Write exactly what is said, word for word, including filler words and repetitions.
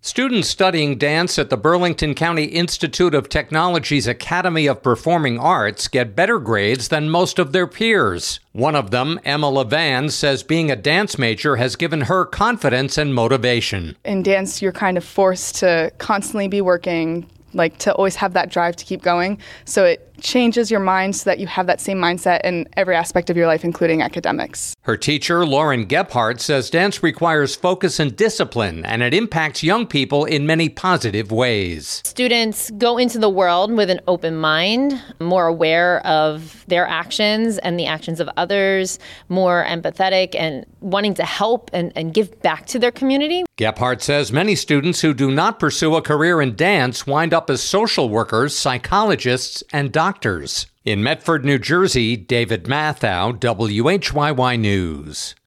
Students studying dance at the Burlington County Institute of Technology's Academy of Performing Arts get better grades than most of their peers. One of them, Emma Levan, says being a dance major has given her confidence and motivation. In dance, you're kind of forced to constantly be working, like to always have that drive to keep going. So it changes your mind so that you have that same mindset in every aspect of your life, including academics. Her teacher, Lauren Gebhardt, says dance requires focus and discipline, and it impacts young people in many positive ways. Students go into the world with an open mind, more aware of their actions and the actions of others, more empathetic and wanting to help and, and give back to their community. Gebhardt says many students who do not pursue a career in dance wind up as social workers, psychologists, and doctors. In Medford, New Jersey, David Mathau, W H Y Y News.